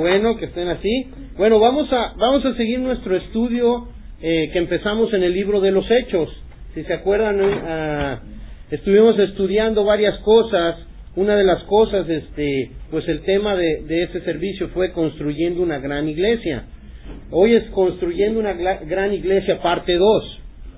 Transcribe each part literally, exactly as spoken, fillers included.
bueno que estén así. Bueno, vamos a vamos a seguir nuestro estudio eh, que empezamos en el libro de los Hechos. Si se acuerdan, eh, estuvimos estudiando varias cosas. Una de las cosas, este, pues el tema de, de ese servicio fue construyendo una gran iglesia. Hoy es construyendo una gran iglesia parte dos.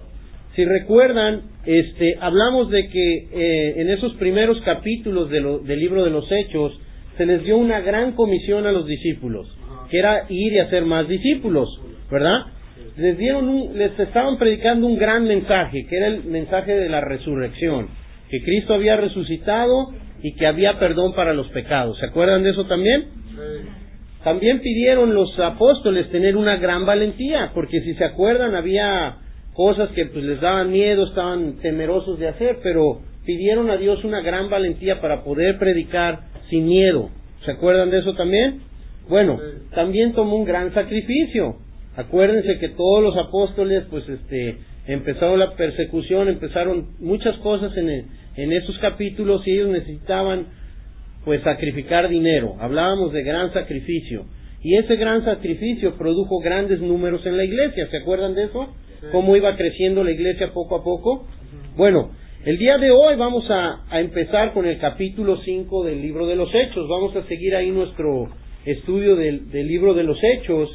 Si recuerdan, este, hablamos de que eh, en esos primeros capítulos de lo, del libro de los Hechos se les dio una gran comisión a los discípulos, que era ir y hacer más discípulos, ¿verdad? Les dieron un, les estaban predicando un gran mensaje, que era el mensaje de la resurrección, que Cristo había resucitado y que había perdón para los pecados. ¿Se acuerdan de eso también? Sí. También pidieron los apóstoles tener una gran valentía, porque si se acuerdan había cosas que pues les daban miedo, estaban temerosos de hacer, pero pidieron a Dios una gran valentía para poder predicar sin miedo. ¿Se acuerdan de eso también? Bueno, sí. También tomó un gran sacrificio. Acuérdense que todos los apóstoles pues este empezaron la persecución, empezaron muchas cosas en el, en esos capítulos y ellos necesitaban pues sacrificar dinero. Hablábamos de gran sacrificio y ese gran sacrificio produjo grandes números en la iglesia. ¿Se acuerdan de eso? Sí. Cómo iba creciendo la iglesia poco a poco. Uh-huh. Bueno, el día de hoy vamos a, a empezar con el capítulo cinco del libro de los Hechos. Vamos a seguir ahí nuestro estudio del, del libro de los Hechos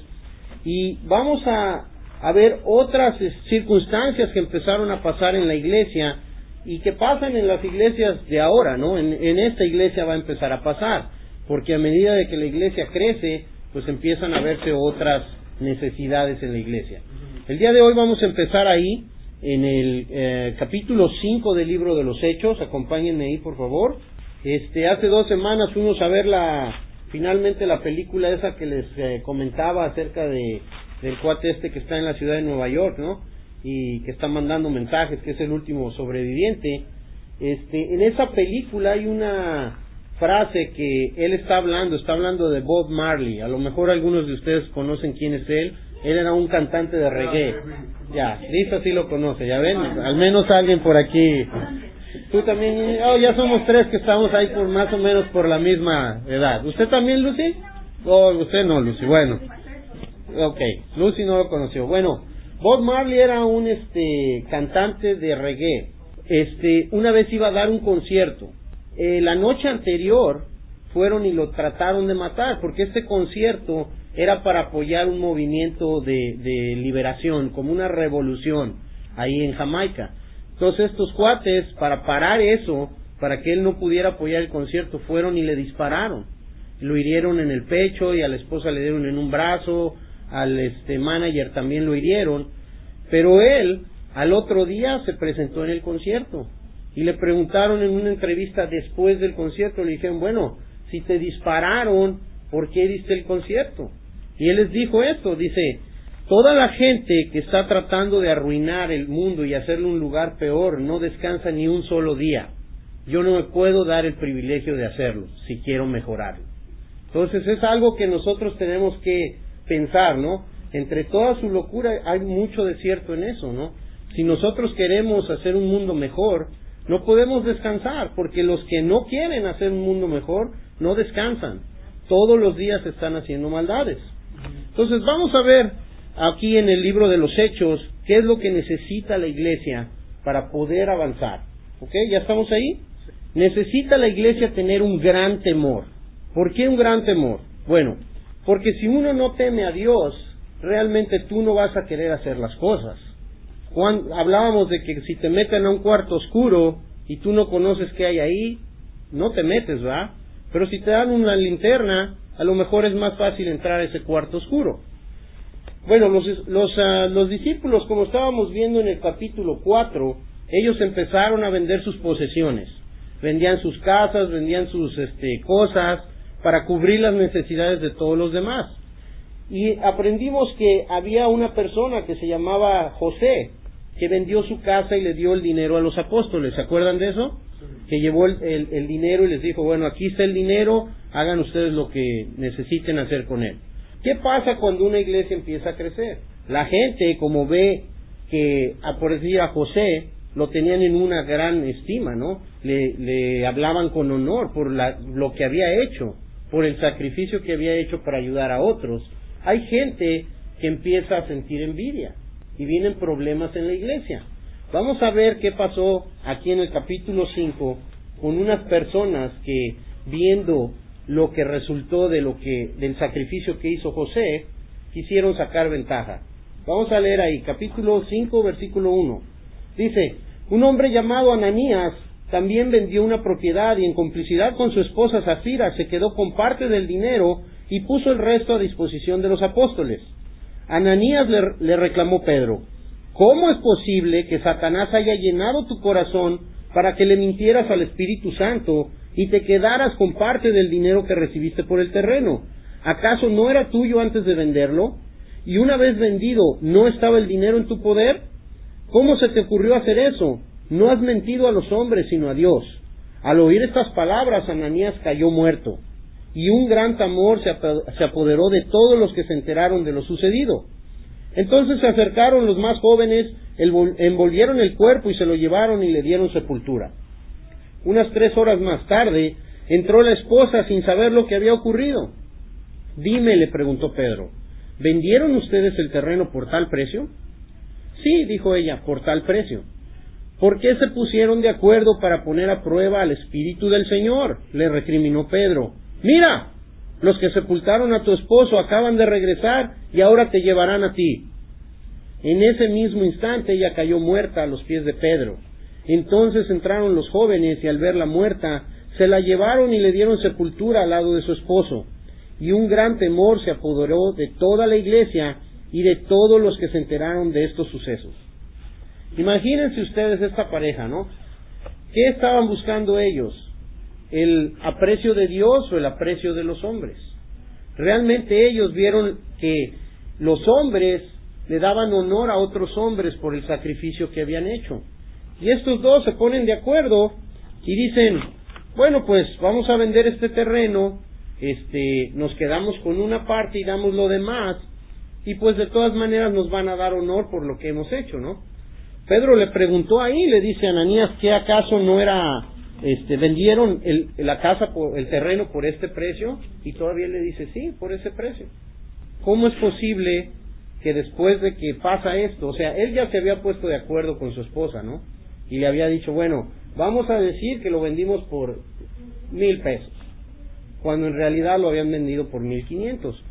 y vamos a, a ver otras circunstancias que empezaron a pasar en la iglesia y que pasan en las iglesias de ahora, ¿no? En, en esta iglesia va a empezar a pasar, porque a medida de que la iglesia crece, pues empiezan a verse otras necesidades en la iglesia. El día de hoy vamos a empezar ahí, en el eh, capítulo cinco del libro de los Hechos. Acompáñenme ahí, por favor. Este, hace dos semanas fuimos a ver la, finalmente la película esa que les eh, comentaba acerca de, del cuate este que está en la ciudad de Nueva York, ¿no? Y que está mandando mensajes, que es el último sobreviviente. Este, en esa película hay una frase que él está hablando, está hablando de Bob Marley. A lo mejor algunos de ustedes conocen quién es él. Él era un cantante de reggae. Ya, Lisa sí lo conoce, ya ven, al menos alguien por aquí. Tú también, oh, ya somos tres que estamos ahí por más o menos por la misma edad. ¿Usted también, Lucy? Oh, usted no, Lucy, bueno. Ok, Lucy no lo conoció. Bueno, Bob Marley era un este cantante de reggae. Este, una vez iba a dar un concierto. Eh, la noche anterior fueron y lo trataron de matar, porque este concierto era para apoyar un movimiento de, de liberación, como una revolución ahí en Jamaica. Entonces estos cuates, para parar eso, para que él no pudiera apoyar el concierto, fueron y le dispararon. Lo hirieron en el pecho y a la esposa le dieron en un brazo, al este manager también lo hirieron, pero él al otro día se presentó en el concierto y le preguntaron en una entrevista después del concierto, le dijeron, bueno, si te dispararon, ¿por qué diste el concierto? Y él les dijo esto, dice, toda la gente que está tratando de arruinar el mundo y hacerle un lugar peor no descansa ni un solo día. Yo no me puedo dar el privilegio de hacerlo si quiero mejorarlo. Entonces es algo que nosotros tenemos que pensar, ¿no? Entre toda su locura hay mucho de cierto en eso, ¿no? Si nosotros queremos hacer un mundo mejor, no podemos descansar, porque los que no quieren hacer un mundo mejor no descansan. Todos los días están haciendo maldades. Entonces vamos a ver aquí en el libro de los Hechos qué es lo que necesita la iglesia para poder avanzar. ¿Ok? ¿Ya estamos ahí? Necesita la iglesia tener un gran temor. ¿Por qué un gran temor? Bueno, porque si uno no teme a Dios, realmente tú no vas a querer hacer las cosas. Cuando hablábamos de que si te meten a un cuarto oscuro y tú no conoces qué hay ahí, no te metes, ¿verdad? Pero si te dan una linterna, a lo mejor es más fácil entrar a ese cuarto oscuro. Bueno, los, los, uh, los discípulos, como estábamos viendo en el capítulo cuatro, ellos empezaron a vender sus posesiones. Vendían sus casas, vendían sus este, cosas para cubrir las necesidades de todos los demás. Y aprendimos que había una persona que se llamaba José, que vendió su casa y le dio el dinero a los apóstoles. ¿Se acuerdan de eso? Que llevó el, el, el dinero y les dijo, bueno, aquí está el dinero, hagan ustedes lo que necesiten hacer con él. ¿Qué pasa cuando una iglesia empieza a crecer? La gente, como ve que, a por decir a José, lo tenían en una gran estima, ¿no? Le, le hablaban con honor por la, lo que había hecho, por el sacrificio que había hecho para ayudar a otros, hay gente que empieza a sentir envidia y vienen problemas en la iglesia. Vamos a ver qué pasó aquí en el capítulo cinco con unas personas que, viendo lo que resultó de lo que del sacrificio que hizo José, quisieron sacar ventaja. Vamos a leer ahí, capítulo cinco, versículo uno. Dice: un hombre llamado Ananías también vendió una propiedad y en complicidad con su esposa Zafira se quedó con parte del dinero y puso el resto a disposición de los apóstoles. Ananías le, le reclamó Pedro: ¿cómo es posible que Satanás haya llenado tu corazón para que le mintieras al Espíritu Santo y te quedaras con parte del dinero que recibiste por el terreno? ¿Acaso no era tuyo antes de venderlo? Y una vez vendido, ¿no estaba el dinero en tu poder? ¿Cómo se te ocurrió hacer eso? No has mentido a los hombres, sino a Dios. Al oír estas palabras, Ananías cayó muerto, y un gran temor se apoderó de todos los que se enteraron de lo sucedido. Entonces se acercaron los más jóvenes, envolvieron el cuerpo y se lo llevaron y le dieron sepultura. Unas tres horas más tarde, entró la esposa sin saber lo que había ocurrido. Dime, le preguntó Pedro, ¿vendieron ustedes el terreno por tal precio? Sí, dijo ella, por tal precio. ¿Por qué se pusieron de acuerdo para poner a prueba al Espíritu del Señor?, le recriminó Pedro. Mira, los que sepultaron a tu esposo acaban de regresar y ahora te llevarán a ti. En ese mismo instante ella cayó muerta a los pies de Pedro. Entonces entraron los jóvenes y al verla muerta, se la llevaron y le dieron sepultura al lado de su esposo. Y un gran temor se apoderó de toda la iglesia y de todos los que se enteraron de estos sucesos. Imagínense ustedes esta pareja, ¿no? ¿Qué estaban buscando ellos? ¿El aprecio de Dios o el aprecio de los hombres? Realmente ellos vieron que los hombres le daban honor a otros hombres por el sacrificio que habían hecho. Y estos dos se ponen de acuerdo y dicen: bueno, pues vamos a vender este terreno, este, nos quedamos con una parte y damos lo demás, y pues de todas maneras nos van a dar honor por lo que hemos hecho, ¿no? Pedro le preguntó ahí, le dice a Ananías, ¿qué acaso no era, este, vendieron el, la casa, por, el terreno por este precio? Y todavía le dice, sí, por ese precio. ¿Cómo es posible que después de que pasa esto, o sea, él ya se había puesto de acuerdo con su esposa, ¿no? Y le había dicho, bueno, vamos a decir que lo vendimos por mil pesos, cuando en realidad lo habían vendido por mil quinientos.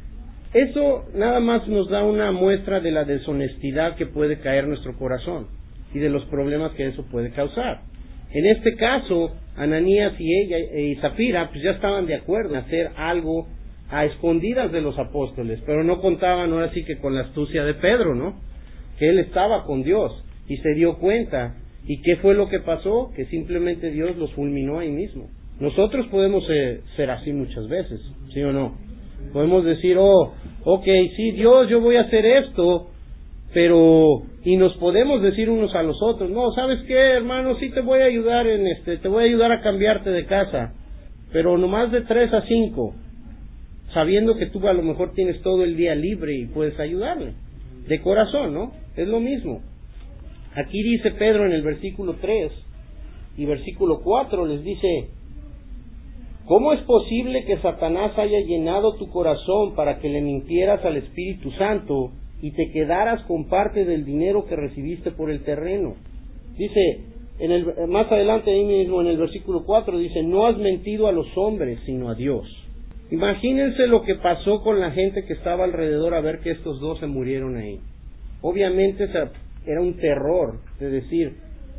Eso nada más nos da una muestra de la deshonestidad que puede caer en nuestro corazón y de los problemas que eso puede causar. En este caso, Ananías y ella y Zafira pues ya estaban de acuerdo en hacer algo a escondidas de los apóstoles, pero no contaban ahora sí que con la astucia de Pedro, ¿no? Que él estaba con Dios y se dio cuenta. ¿Y qué fue lo que pasó? Que simplemente Dios los fulminó ahí mismo. Nosotros podemos eh, ser así muchas veces, ¿sí o no? Podemos decir, oh, ok, sí, Dios, yo voy a hacer esto, pero, y nos podemos decir unos a los otros, no, ¿sabes qué, hermano? Sí te voy a ayudar en este, te voy a ayudar a cambiarte de casa, pero nomás de tres a cinco, sabiendo que tú a lo mejor tienes todo el día libre y puedes ayudarle, de corazón, ¿no? Es lo mismo. Aquí dice Pedro en el versículo tres y versículo cuatro, les dice: ¿cómo es posible que Satanás haya llenado tu corazón para que le mintieras al Espíritu Santo y te quedaras con parte del dinero que recibiste por el terreno? Dice, en el, más adelante ahí mismo en el versículo cuatro, dice, no has mentido a los hombres, sino a Dios. Imagínense lo que pasó con la gente que estaba alrededor a ver que estos dos se murieron ahí. Obviamente era un terror de decir,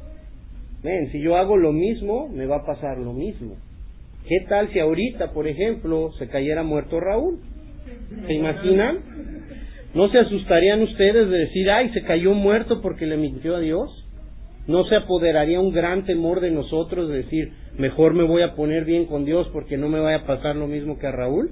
ven, si yo hago lo mismo, me va a pasar lo mismo. ¿Qué tal si ahorita, por ejemplo, se cayera muerto Raúl? ¿Se imaginan? ¿No se asustarían ustedes de decir, ay, se cayó muerto porque le mintió a Dios? ¿No se apoderaría un gran temor de nosotros de decir, mejor me voy a poner bien con Dios porque no me vaya a pasar lo mismo que a Raúl?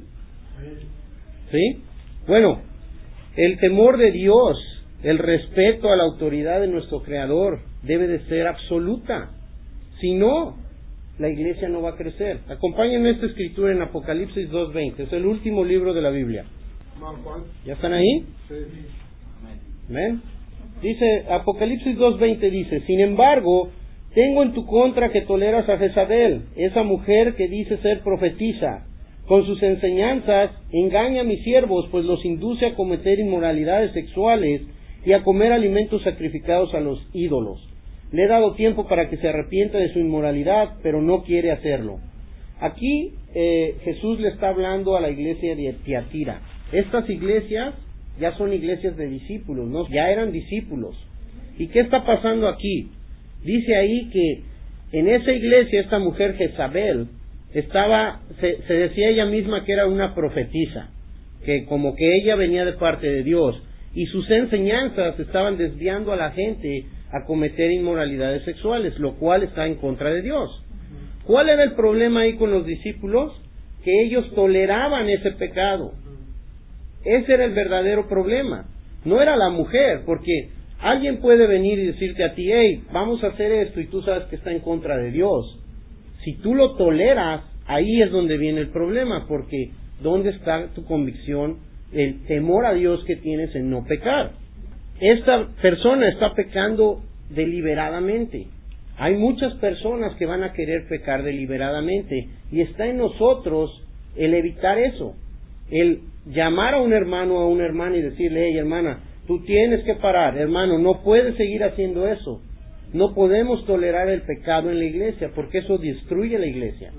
¿Sí? Bueno, el temor de Dios, el respeto a la autoridad de nuestro Creador debe de ser absoluta. Si no, la iglesia no va a crecer. Acompáñenme esta escritura en Apocalipsis dos veinte. Es el último libro de la Biblia. ¿Ya están ahí? Sí. ¿Ven? Dice, Apocalipsis dos veinte dice, sin embargo, tengo en tu contra que toleras a Jezabel, esa mujer que dice ser profetisa, Con sus enseñanzas engaña a mis siervos, pues los induce a cometer inmoralidades sexuales y a comer alimentos sacrificados a los ídolos. Le he dado tiempo para que se arrepienta de su inmoralidad, pero no quiere hacerlo. Aquí eh, Jesús le está hablando a la iglesia de Tiatira. Estas iglesias ya son iglesias de discípulos, ¿no? Ya eran discípulos. ¿Y qué está pasando aquí? Dice ahí que en esa iglesia esta mujer Jezabel estaba, se, se decía ella misma que era una profetisa, que como que ella venía de parte de Dios, y sus enseñanzas estaban desviando a la gente a cometer inmoralidades sexuales, lo cual está en contra de Dios. ¿Cuál era el problema ahí con los discípulos? Que ellos toleraban ese pecado. Ese era el verdadero problema. No era la mujer, porque alguien puede venir y decirte a ti, hey, vamos a hacer esto, y tú sabes que está en contra de Dios. Si tú lo toleras, ahí es donde viene el problema, porque ¿dónde está tu convicción, el temor a Dios que tienes en no pecar? Esta persona está pecando deliberadamente. Hay muchas personas que van a querer pecar deliberadamente, y está en nosotros el evitar eso, el llamar a un hermano o a una hermana y decirle, hey hermana, tú tienes que parar, hermano, no puedes seguir haciendo eso. No podemos tolerar el pecado en la iglesia, porque eso destruye la iglesia.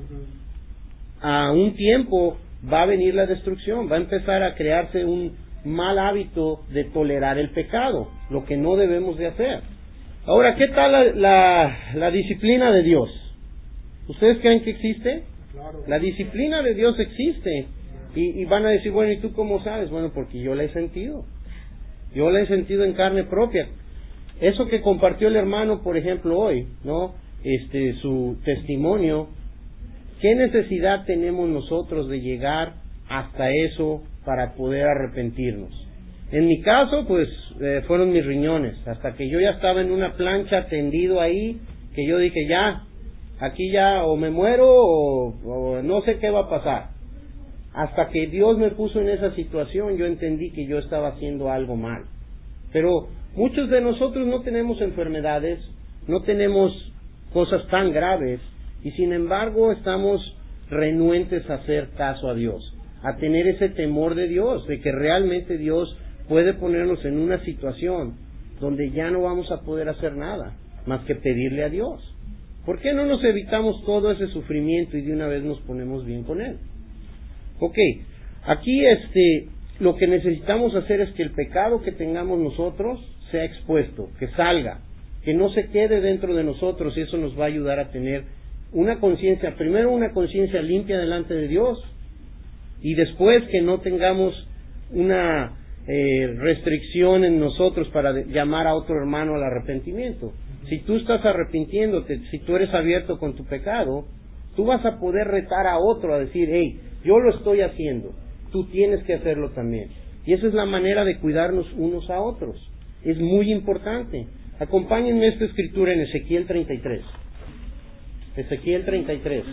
A un tiempo va a venir la destrucción, va a empezar a crearse un mal hábito de tolerar el pecado, lo que no debemos de hacer. Ahora, ¿qué tal la, la, la disciplina de Dios? ¿Ustedes creen que existe? Claro. La disciplina de Dios existe. Y, y van a decir, bueno, ¿y tú cómo sabes? Bueno, porque yo la he sentido. Yo la he sentido en carne propia. Eso que compartió el hermano, por ejemplo, hoy, ¿no? Este, su testimonio. ¿Qué necesidad tenemos nosotros de llegar hasta eso para poder arrepentirnos? En mi caso, pues, eh, fueron mis riñones. Hasta que yo ya estaba en una plancha tendido ahí, que yo dije, ya, aquí ya o me muero o, o no sé qué va a pasar. Hasta que Dios me puso en esa situación, yo entendí que yo estaba haciendo algo mal. Pero muchos de nosotros no tenemos enfermedades, no tenemos cosas tan graves, y sin embargo estamos renuentes a hacer caso a Dios, a tener ese temor de Dios, de que realmente Dios puede ponernos en una situación donde ya no vamos a poder hacer nada, más que pedirle a Dios. ¿Por qué no nos evitamos todo ese sufrimiento y de una vez nos ponemos bien con Él? Ok, aquí este, lo que necesitamos hacer es que el pecado que tengamos nosotros sea expuesto, que salga, que no se quede dentro de nosotros, y eso nos va a ayudar a tener una conciencia, primero una conciencia limpia delante de Dios, y después que no tengamos una eh, restricción en nosotros para de, llamar a otro hermano al arrepentimiento. Si tú estás arrepintiéndote, si tú eres abierto con tu pecado, tú vas a poder retar a otro a decir, hey, yo lo estoy haciendo, tú tienes que hacerlo también. Y esa es la manera de cuidarnos unos a otros. Es muy importante. Acompáñenme esta escritura en Ezequiel treinta y tres. Ezequiel treinta y tres.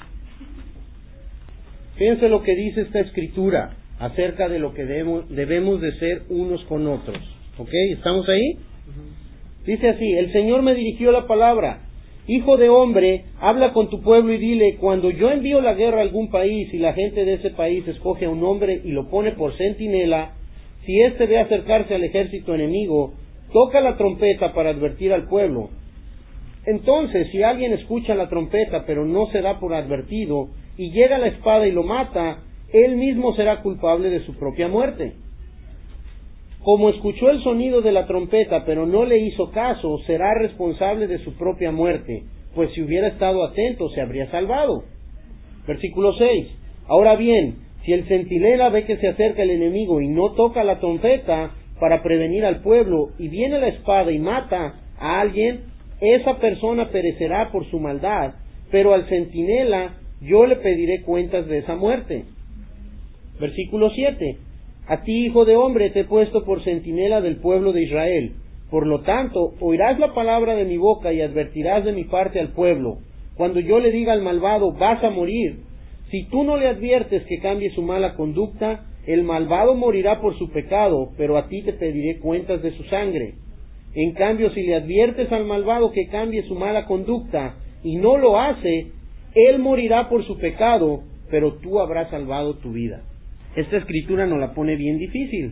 Fíjense lo que dice esta escritura acerca de lo que debemos, debemos de ser unos con otros. ¿Ok? ¿Estamos ahí? Dice así, el Señor me dirigió la palabra. Hijo de hombre, habla con tu pueblo y dile, cuando yo envío la guerra a algún país y la gente de ese país escoge a un hombre y lo pone por centinela, si éste ve acercarse al ejército enemigo, toca la trompeta para advertir al pueblo. Entonces, si alguien escucha la trompeta pero no se da por advertido y llega la espada y lo mata, él mismo será culpable de su propia muerte. Como escuchó el sonido de la trompeta, pero no le hizo caso, será responsable de su propia muerte, pues si hubiera estado atento se habría salvado. Versículo seis. Ahora bien, si el centinela ve que se acerca el enemigo y no toca la trompeta para prevenir al pueblo, y viene la espada y mata a alguien, esa persona perecerá por su maldad, pero al centinela yo le pediré cuentas de esa muerte. Versículo siete. A ti, hijo de hombre, te he puesto por centinela del pueblo de Israel. Por lo tanto, oirás la palabra de mi boca y advertirás de mi parte al pueblo. Cuando yo le diga al malvado, vas a morir, si tú no le adviertes que cambie su mala conducta, el malvado morirá por su pecado, pero a ti te pediré cuentas de su sangre. En cambio, si le adviertes al malvado que cambie su mala conducta y no lo hace, él morirá por su pecado, pero tú habrás salvado tu vida. Esta escritura nos la pone bien difícil,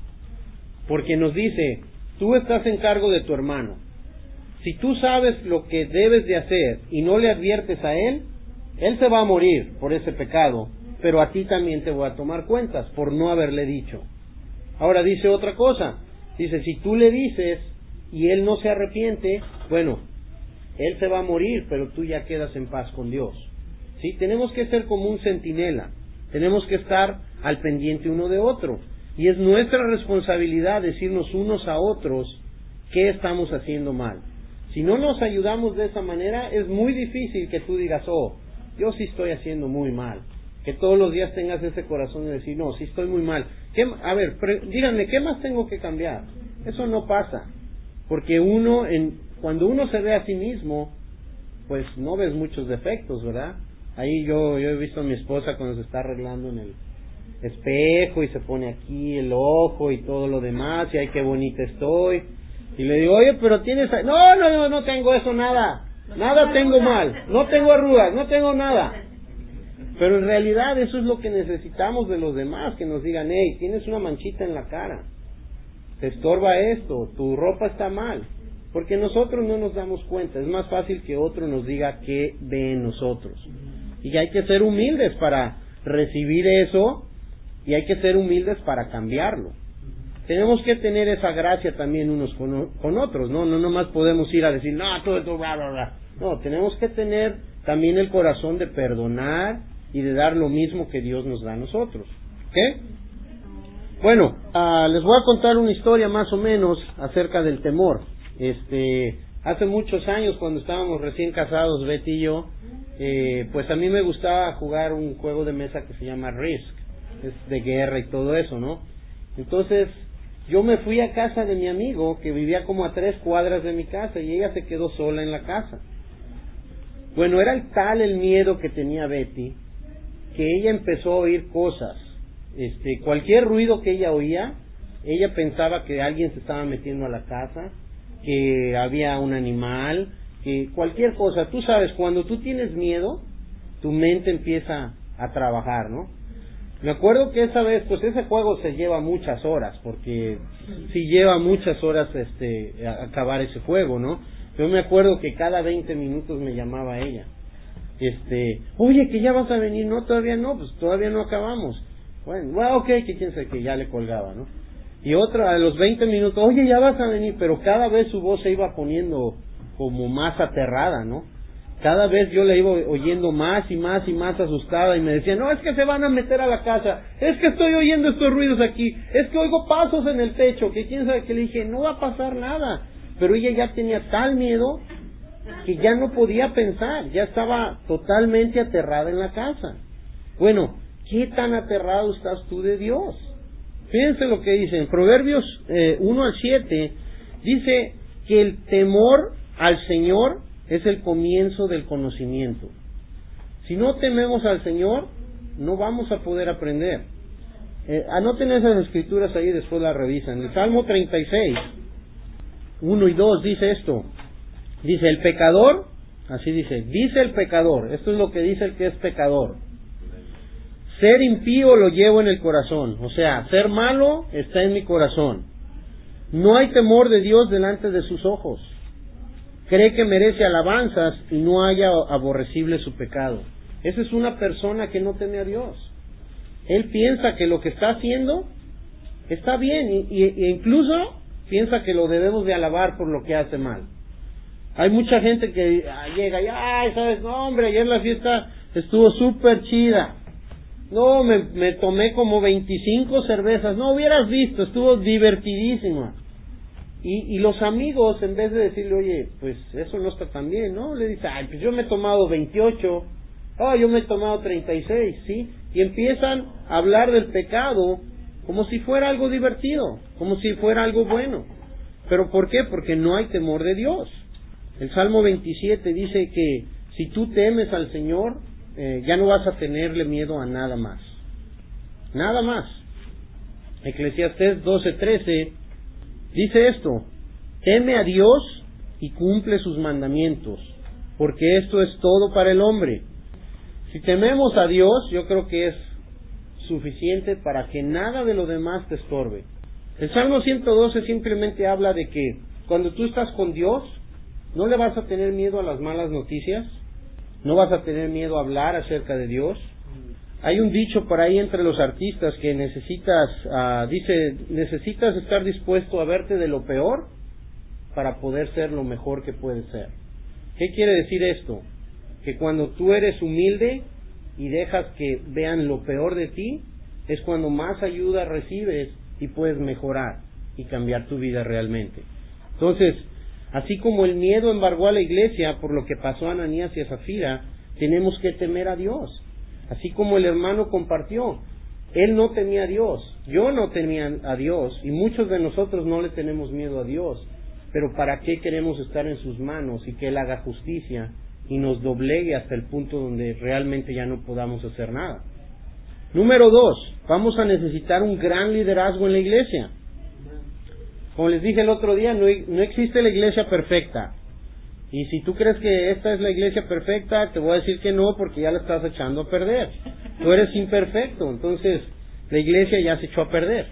porque nos dice, tú estás en cargo de tu hermano. Si tú sabes lo que debes de hacer y no le adviertes a él, él se va a morir por ese pecado, pero a ti también te voy a tomar cuentas por no haberle dicho. Ahora dice otra cosa, dice, si tú le dices y él no se arrepiente, bueno, él se va a morir, pero tú ya quedas en paz con Dios. ¿Sí? Tenemos que ser como un centinela, tenemos que estar al pendiente uno de otro, y es nuestra responsabilidad decirnos unos a otros qué estamos haciendo mal. Si no nos ayudamos de esa manera, es muy difícil que tú digas, oh, yo sí estoy haciendo muy mal. Que todos los días tengas ese corazón de decir, no, sí estoy muy mal. ¿Qué, a ver, pre, díganme, ¿qué más tengo que cambiar? Eso no pasa. Porque uno, en, cuando uno se ve a sí mismo, pues no ves muchos defectos, ¿verdad? Ahí yo, yo he visto a mi esposa cuando se está arreglando en el espejo y se pone aquí el ojo y todo lo demás, y ay, qué bonita estoy. Y le digo, oye, pero tienes... No, no, no, no tengo eso, nada. Nada tengo mal. No tengo arrugas, no tengo nada. Pero en realidad eso es lo que necesitamos de los demás, que nos digan, hey, tienes una manchita en la cara, te estorba esto, tu ropa está mal, porque nosotros no nos damos cuenta. Es más fácil que otro nos diga qué ve en nosotros, y hay que ser humildes para recibir eso, y hay que ser humildes para cambiarlo. Tenemos que tener esa gracia también unos con, con otros, ¿no? No nomás podemos ir a decir, no, todo esto, bla, bla, bla. No, tenemos que tener también el corazón de perdonar y de dar lo mismo que Dios nos da a nosotros. ¿Qué? Bueno, uh, les voy a contar una historia más o menos acerca del temor. Este, hace muchos años, cuando estábamos recién casados, Betty y yo, eh, pues a mí me gustaba jugar un juego de mesa que se llama Risk, es de guerra y todo eso, ¿no? Entonces, yo me fui a casa de mi amigo, que vivía como a tres cuadras de mi casa, y ella se quedó sola en la casa. Bueno, era el tal el miedo que tenía Betty, que ella empezó a oír cosas. Este, cualquier ruido que ella oía, ella pensaba que alguien se estaba metiendo a la casa, que había un animal, que cualquier cosa. Tú sabes, cuando tú tienes miedo, tu mente empieza a trabajar, ¿no? Me acuerdo que esa vez, pues ese juego se lleva muchas horas, porque sí lleva muchas horas este, a acabar ese juego, ¿no? Yo me acuerdo que cada veinte minutos me llamaba ella. Este, oye, que ya vas a venir. No, todavía no, pues todavía no acabamos. Bueno, bueno, ok, que quién sabe, que ya le colgaba, ¿no? Y otra, a los veinte minutos, oye, ya vas a venir, pero cada vez su voz se iba poniendo como más aterrada, ¿no? Cada vez yo la iba oyendo más y más y más asustada, y me decía, no, es que se van a meter a la casa, es que estoy oyendo estos ruidos aquí, es que oigo pasos en el techo, que quién sabe, que le dije, no va a pasar nada. Pero ella ya tenía tal miedo que ya no podía pensar, ya estaba totalmente aterrada en la casa. Bueno, ¿qué tan aterrado estás tú de Dios? Fíjense lo que dice en Proverbios eh, uno al siete, dice que el temor al Señor es el comienzo del conocimiento. Si no tememos al Señor, no vamos a poder aprender. Eh, anoten esas escrituras ahí, después las revisan. El Salmo treinta y seis, uno y dos dice esto. Dice, el pecador, así dice, dice el pecador, esto es lo que dice el que es pecador. Ser impío lo llevo en el corazón, o sea, ser malo está en mi corazón. No hay temor de Dios delante de sus ojos. Cree que merece alabanzas y no haya aborrecible su pecado. Esa es una persona que no teme a Dios. Él piensa que lo que está haciendo está bien, y, y, e incluso piensa que lo debemos de alabar por lo que hace mal. Hay mucha gente que ah, llega y, ay, sabes, no hombre, ayer la fiesta estuvo súper chida. No, me, me tomé como veinticinco cervezas. No hubieras visto, estuvo divertidísima. Y, y los amigos, en vez de decirle, oye, pues eso no está tan bien, ¿no? Le dice, ay, pues yo me he tomado veintiocho. Oh, yo me he tomado treinta y seis, ¿sí? Y empiezan a hablar del pecado como si fuera algo divertido, como si fuera algo bueno. ¿Pero por qué? Porque no hay temor de Dios. El Salmo veintisiete dice que si tú temes al Señor, eh, ya no vas a tenerle miedo a nada más. Nada más. Eclesiastés doce trece dice esto: teme a Dios y cumple sus mandamientos, porque esto es todo para el hombre. Si tememos a Dios, yo creo que es suficiente para que nada de lo demás te estorbe. El Salmo ciento doce simplemente habla de que cuando tú estás con Dios, no le vas a tener miedo a las malas noticias, no vas a tener miedo a hablar acerca de Dios. Hay un dicho por ahí entre los artistas que necesitas, uh, dice, necesitas estar dispuesto a verte de lo peor para poder ser lo mejor que puedes ser. ¿Qué quiere decir esto? Que cuando tú eres humilde y dejas que vean lo peor de ti, es cuando más ayuda recibes y puedes mejorar y cambiar tu vida realmente. Entonces, así como el miedo embargó a la iglesia por lo que pasó a Ananías y a Zafira, tenemos que temer a Dios. Así como el hermano compartió, él no temía a Dios, yo no temía a Dios, y muchos de nosotros no le tenemos miedo a Dios. Pero ¿para qué queremos estar en sus manos y que Él haga justicia y nos doblegue hasta el punto donde realmente ya no podamos hacer nada? Número dos, vamos a necesitar un gran liderazgo en la iglesia. Como les dije el otro día, no, no existe la iglesia perfecta. Y si tú crees que esta es la iglesia perfecta, te voy a decir que no, porque ya la estás echando a perder. Tú eres imperfecto, entonces la iglesia ya se echó a perder.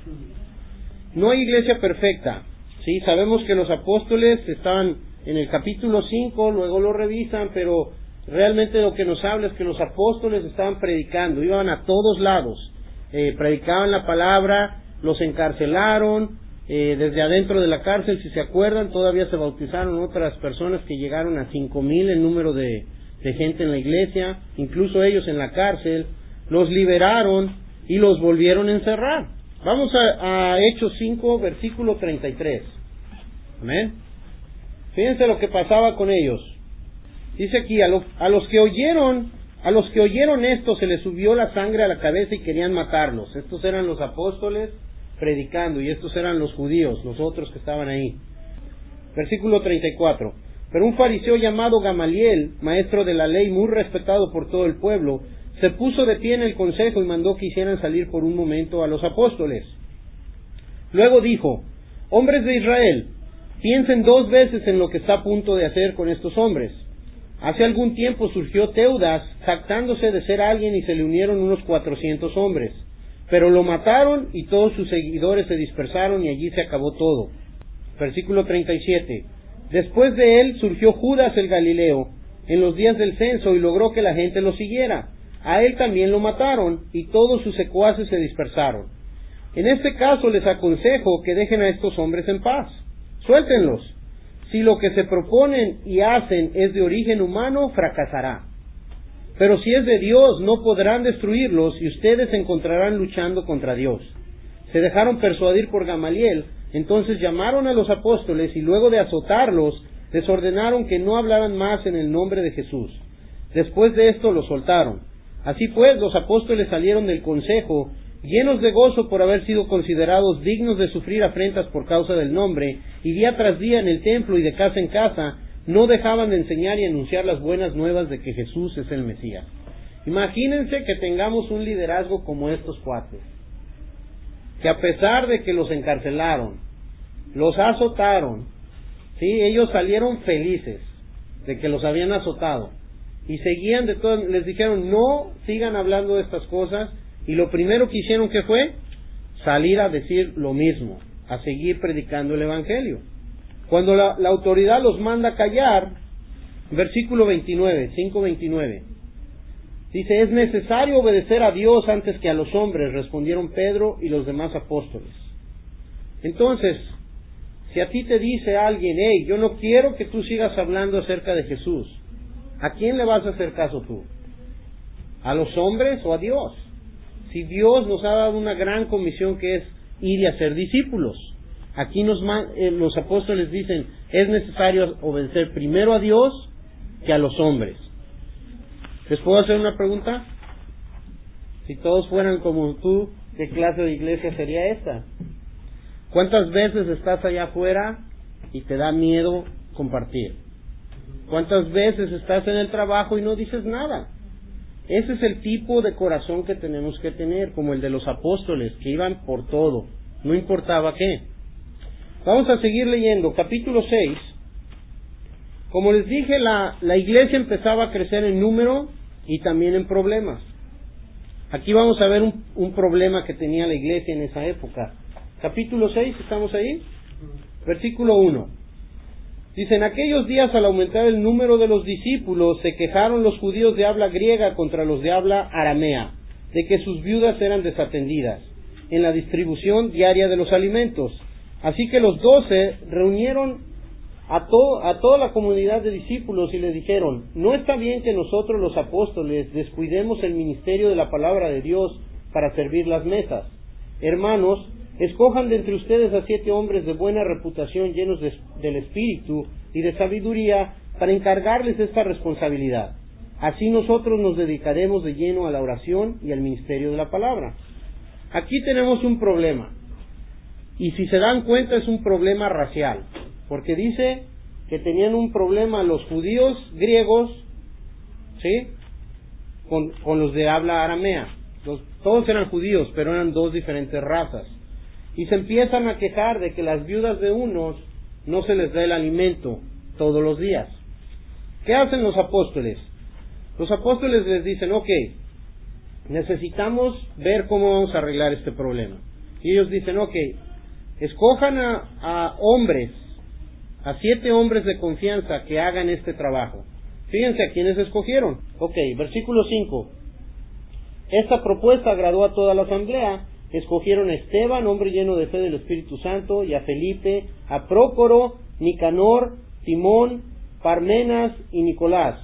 No hay iglesia perfecta. Sí, sabemos que los apóstoles estaban en el capítulo cinco, luego lo revisan, pero realmente lo que nos habla es que los apóstoles estaban predicando, iban a todos lados, eh, predicaban la palabra, los encarcelaron, eh, desde adentro de la cárcel, si se acuerdan, todavía se bautizaron otras personas que llegaron a cinco mil el número de, de gente en la iglesia, incluso ellos en la cárcel, los liberaron y los volvieron a encerrar. Vamos a, a Hechos cinco, versículo treinta y tres. Amén. Fíjense lo que pasaba con ellos. Dice aquí, a, lo, a los que oyeron, a los que oyeron esto se les subió la sangre a la cabeza y querían matarlos. Estos eran los apóstoles predicando y estos eran los judíos, los otros que estaban ahí. Versículo treinta y cuatro. Pero un fariseo llamado Gamaliel, maestro de la ley muy respetado por todo el pueblo, se puso de pie en el consejo y mandó que hicieran salir por un momento a los apóstoles. Luego dijo: hombres de Israel, piensen dos veces en lo que está a punto de hacer con estos hombres. Hace algún tiempo surgió Teudas, jactándose de ser alguien, y se le unieron unos cuatrocientos hombres. Pero lo mataron y todos sus seguidores se dispersaron y allí se acabó todo. Versículo treinta y siete. Después de él surgió Judas el Galileo en los días del censo y logró que la gente lo siguiera. A él también lo mataron y todos sus secuaces se dispersaron. En este caso les aconsejo que dejen a estos hombres en paz. Suéltenlos. Si lo que se proponen y hacen es de origen humano, fracasará. Pero si es de Dios, no podrán destruirlos y ustedes se encontrarán luchando contra Dios. Se dejaron persuadir por Gamaliel, entonces llamaron a los apóstoles y luego de azotarlos, les ordenaron que no hablaran más en el nombre de Jesús. Después de esto los soltaron. Así pues, los apóstoles salieron del consejo, llenos de gozo por haber sido considerados dignos de sufrir afrentas por causa del nombre, y día tras día en el templo y de casa en casa, no dejaban de enseñar y anunciar las buenas nuevas de que Jesús es el Mesías. Imagínense que tengamos un liderazgo como estos cuates, que a pesar de que los encarcelaron, los azotaron, ¿sí? Ellos salieron felices de que los habían azotado, y seguían de todo, les dijeron no sigan hablando de estas cosas, y lo primero que hicieron, ¿qué fue? Salir a decir lo mismo, a seguir predicando el evangelio. Cuando la, la autoridad los manda callar, versículo veintinueve, cinco veintinueve, dice: es necesario obedecer a Dios antes que a los hombres, respondieron Pedro y los demás apóstoles. Entonces, si a ti te dice alguien: hey, yo no quiero que tú sigas hablando acerca de Jesús, ¿a quién le vas a hacer caso tú? ¿A los hombres o a Dios? Si Dios nos ha dado una gran comisión que es ir y hacer discípulos. Aquí nos, eh, los apóstoles dicen: es necesario obedecer primero a Dios que a los hombres. ¿Les puedo hacer una pregunta? Si todos fueran como tú, ¿qué clase de iglesia sería esta? ¿Cuántas veces estás allá afuera y te da miedo compartir? ¿Cuántas veces estás en el trabajo y no dices nada? Ese es el tipo de corazón que tenemos que tener, como el de los apóstoles, que iban por todo, no importaba qué. Vamos a seguir leyendo, capítulo seis. Como les dije, la, la iglesia empezaba a crecer en número y también en problemas. Aquí vamos a ver un, un problema que tenía la iglesia en esa época. Capítulo seis, ¿estamos ahí? Versículo uno. Dice: en aquellos días, al aumentar el número de los discípulos, se quejaron los judíos de habla griega contra los de habla aramea, de que sus viudas eran desatendidas en la distribución diaria de los alimentos. Así que los doce reunieron a, to- a toda la comunidad de discípulos y les dijeron: no está bien que nosotros los apóstoles descuidemos el ministerio de la palabra de Dios para servir las mesas. Hermanos, escojan de entre ustedes a siete hombres de buena reputación, llenos de, del espíritu y de sabiduría, para encargarles esta responsabilidad. Así nosotros nos dedicaremos de lleno a la oración y al ministerio de la palabra. Aquí tenemos un problema, y si se dan cuenta es un problema racial, porque dice que tenían un problema los judíos griegos, ¿sí?, con, con los de habla aramea. Los, todos eran judíos, pero eran dos diferentes razas. Y se empiezan a quejar de que las viudas de unos no se les da el alimento todos los días. ¿Qué hacen los apóstoles? Los apóstoles les dicen: ok, necesitamos ver cómo vamos a arreglar este problema. Y ellos dicen: ok, escojan a, a hombres, a siete hombres de confianza que hagan este trabajo. Fíjense a quiénes escogieron. Ok, versículo cinco. Esta propuesta agradó a toda la asamblea. Escogieron a Esteban, hombre lleno de fe del Espíritu Santo, y a Felipe, a Prócoro, Nicanor, Timón, Parmenas y Nicolás.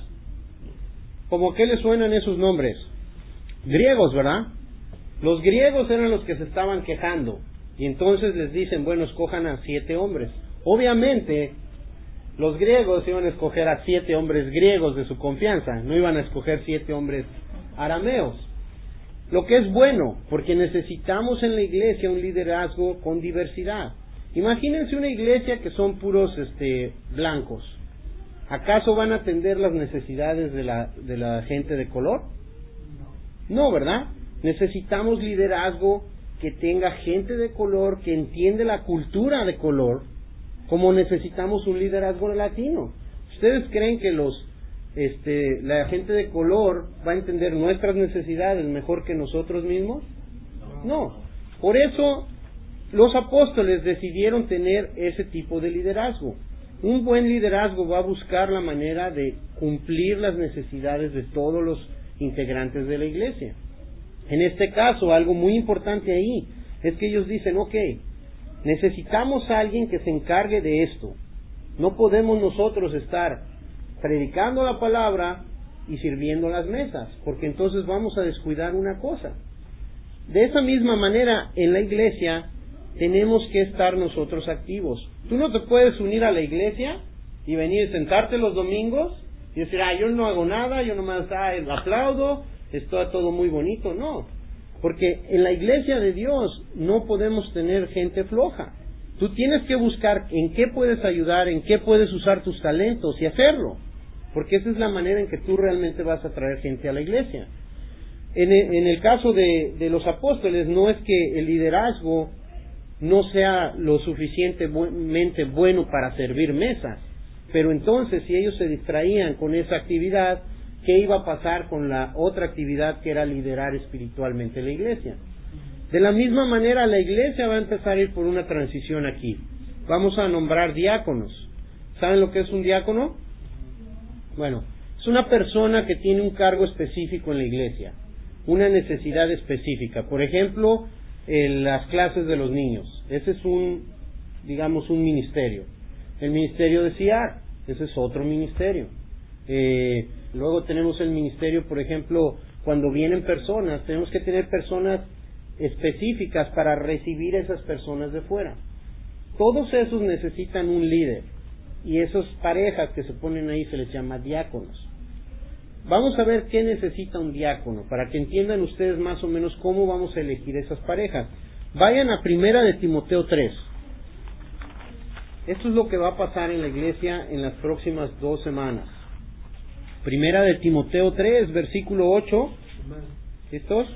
¿Cómo qué les suenan esos nombres? Griegos, ¿verdad? Los griegos eran los que se estaban quejando, y entonces les dicen: bueno, escojan a siete hombres. Obviamente, los griegos iban a escoger a siete hombres griegos de su confianza, no iban a escoger siete hombres arameos. Lo que es bueno, porque necesitamos en la iglesia un liderazgo con diversidad. Imagínense una iglesia que son puros este, blancos. ¿Acaso van a atender las necesidades de la, de la gente de color? No, ¿verdad? Necesitamos liderazgo que tenga gente de color, que entiende la cultura de color, como necesitamos un liderazgo latino. ¿Ustedes creen que los Este, la gente de color va a entender nuestras necesidades mejor que nosotros mismos? No. Por eso los apóstoles decidieron tener ese tipo de liderazgo. Un buen liderazgo va a buscar la manera de cumplir las necesidades de todos los integrantes de la iglesia. En este caso, algo muy importante ahí es que ellos dicen: ok, necesitamos a alguien que se encargue de esto. No podemos nosotros estar predicando la palabra y sirviendo las mesas, porque entonces vamos a descuidar una cosa. De esa misma manera, en la iglesia tenemos que estar nosotros activos. Tú no te puedes unir a la iglesia y venir y sentarte los domingos y decir: ah, yo no hago nada, yo nomás ah, aplaudo, está todo muy bonito. No, porque en la iglesia de Dios no podemos tener gente floja. Tú tienes que buscar en qué puedes ayudar, en qué puedes usar tus talentos y hacerlo, porque esa es la manera en que tú realmente vas a traer gente a la iglesia. En el, en el caso de, de los apóstoles, no es que el liderazgo no sea lo suficientemente bueno para servir mesas, pero entonces si ellos se distraían con esa actividad, ¿qué iba a pasar con la otra actividad que era liderar espiritualmente la iglesia? De la misma manera, la iglesia va a empezar a ir por una transición aquí. Vamos a nombrar diáconos. ¿Saben lo que es un diácono? Bueno, es una persona que tiene un cargo específico en la iglesia, una necesidad específica. Por ejemplo, en las clases de los niños. Ese es un, digamos, un ministerio. El ministerio de C I A R, ese es otro ministerio. Eh, luego tenemos el ministerio, por ejemplo, cuando vienen personas, tenemos que tener personas específicas para recibir a esas personas de fuera. Todos esos necesitan un líder, y esas parejas que se ponen ahí se les llama diáconos. Vamos a ver qué necesita un diácono, para que entiendan ustedes más o menos cómo vamos a elegir esas parejas. Vayan a Primera de Timoteo tres. Esto es lo que va a pasar en la iglesia en las próximas dos semanas. Primera de Timoteo tres, versículo ocho. ¿Listos?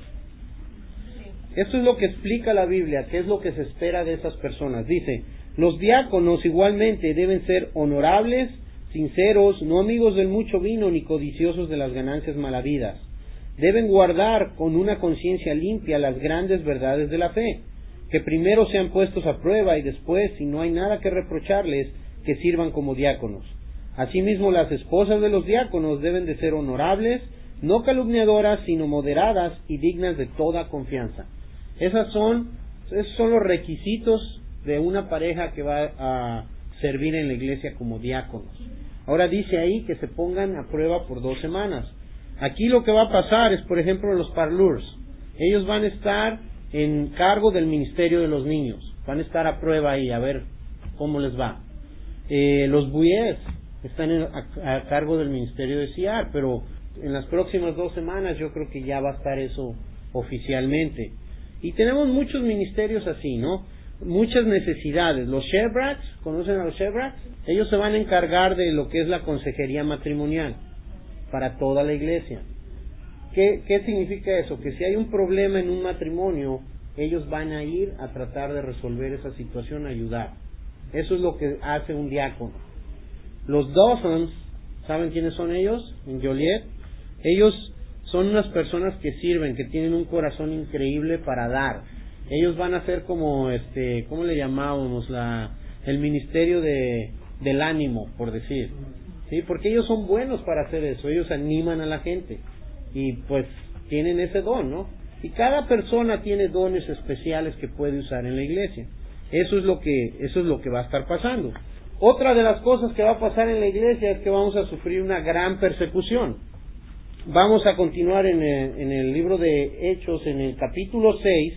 Esto es lo que explica la Biblia, qué es lo que se espera de esas personas. Dice: los diáconos igualmente deben ser honorables, sinceros, no amigos del mucho vino, ni codiciosos de las ganancias malavidas. Deben guardar con una conciencia limpia las grandes verdades de la fe, que primero sean puestos a prueba y después, si no hay nada que reprocharles, que sirvan como diáconos. Asimismo, las esposas de los diáconos deben de ser honorables, no calumniadoras, sino moderadas y dignas de toda confianza. Esas son, esos son los requisitos de una pareja que va a servir en la iglesia como diáconos. Ahora dice ahí que se pongan a prueba por dos semanas. Aquí lo que va a pasar es, por ejemplo, los parlurs. Ellos van a estar en cargo del ministerio de los niños. Van a estar a prueba ahí, a ver cómo les va. Eh, los buyés están en, a, a cargo del ministerio de C I A R, pero en las próximas dos semanas yo creo que ya va a estar eso oficialmente. Y tenemos muchos ministerios así, ¿no? Muchas necesidades. Los shebrats, ¿conocen a los shebrats? Ellos se van a encargar de lo que es la consejería matrimonial para toda la iglesia. ¿Qué, qué significa eso? Que si hay un problema en un matrimonio, ellos van a ir a tratar de resolver esa situación, a ayudar. Eso es lo que hace un diácono. Los Dawsons, ¿saben quiénes son ellos? En Joliet. Ellos son unas personas que sirven, que tienen un corazón increíble para dar. Ellos van a ser como, este, ¿cómo le llamábamos? La, el ministerio de, del ánimo, por decir. ¿Sí? Porque ellos son buenos para hacer eso. Ellos animan a la gente. Y pues tienen ese don, ¿no? Y cada persona tiene dones especiales que puede usar en la iglesia. Eso es lo que, eso es lo que va a estar pasando. Otra de las cosas que va a pasar en la iglesia es que vamos a sufrir una gran persecución. Vamos a continuar en el, en el libro de Hechos, en el capítulo seis,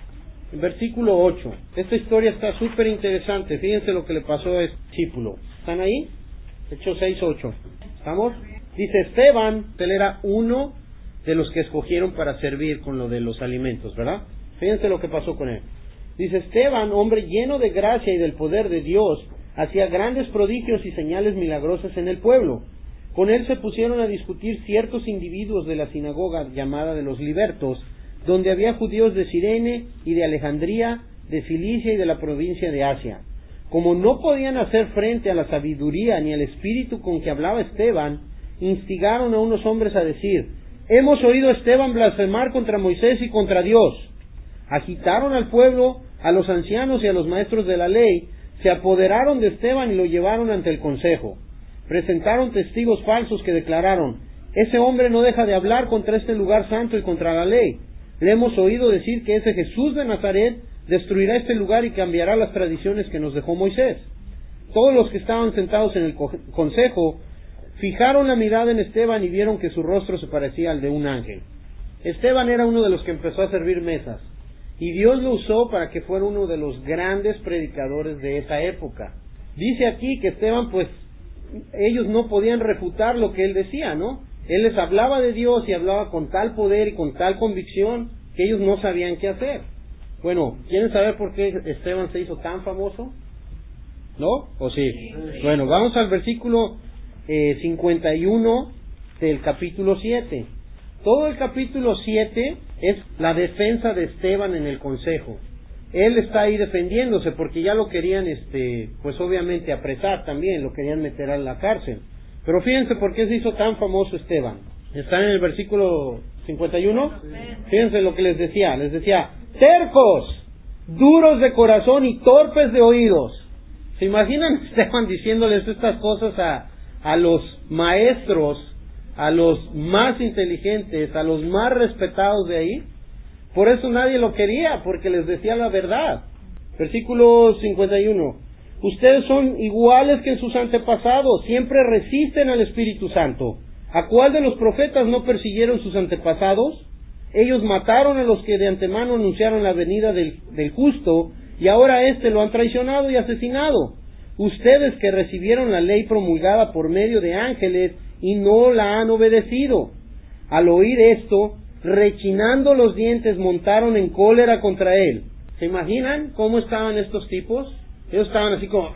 versículo ocho. Esta historia está súper interesante. Fíjense lo que le pasó a este discípulo. ¿Están ahí? Hechos seis, ocho. ¿Estamos? Dice Esteban, él era uno de los que escogieron para servir con lo de los alimentos, ¿verdad? Fíjense lo que pasó con él. Dice Esteban, hombre lleno de gracia y del poder de Dios, hacía grandes prodigios y señales milagrosas en el pueblo. Con él se pusieron a discutir ciertos individuos de la sinagoga llamada de los libertos, donde había judíos de Cirene y de Alejandría, de Cilicia y de la provincia de Asia. Como no podían hacer frente a la sabiduría ni al espíritu con que hablaba Esteban, instigaron a unos hombres a decir: hemos oído a Esteban blasfemar contra Moisés y contra Dios. Agitaron al pueblo, a los ancianos y a los maestros de la ley, se apoderaron de Esteban y lo llevaron ante el consejo. Presentaron testigos falsos que declararon: ese hombre no deja de hablar contra este lugar santo y contra la ley. Le hemos oído decir que ese Jesús de Nazaret destruirá este lugar y cambiará las tradiciones que nos dejó Moisés. Todos los que estaban sentados en el consejo fijaron la mirada en Esteban y vieron que su rostro se parecía al de un ángel. Esteban era uno de los que empezó a servir mesas, y Dios lo usó para que fuera uno de los grandes predicadores de esa época. Dice aquí que Esteban, pues, ellos no podían refutar lo que él decía, ¿no? Él les hablaba de Dios y hablaba con tal poder y con tal convicción que ellos no sabían qué hacer. Bueno, ¿quieren saber por qué Esteban se hizo tan famoso? ¿No? ¿O sí? Bueno, vamos al versículo eh, cincuenta y uno del capítulo siete. Todo el capítulo siete es la defensa de Esteban en el consejo. Él está ahí defendiéndose porque ya lo querían, este, pues obviamente apresar también, lo querían meter a la cárcel. Pero fíjense por qué se hizo tan famoso Esteban. ¿Están en el versículo cincuenta y uno? Fíjense lo que les decía. Les decía: tercos, duros de corazón y torpes de oídos. ¿Se imaginan Esteban diciéndoles estas cosas a, a los maestros, a los más inteligentes, a los más respetados de ahí? Por eso nadie lo quería, porque les decía la verdad. Versículo cincuenta y uno. Ustedes son iguales que en sus antepasados, siempre resisten al Espíritu Santo. ¿A cuál de los profetas no persiguieron sus antepasados? Ellos mataron a los que de antemano anunciaron la venida del, del justo, y ahora éste lo han traicionado y asesinado. Ustedes que recibieron la ley promulgada por medio de ángeles y no la han obedecido. Al oír esto, rechinando los dientes, montaron en cólera contra él. ¿Se imaginan cómo estaban estos tipos? Ellos estaban así como...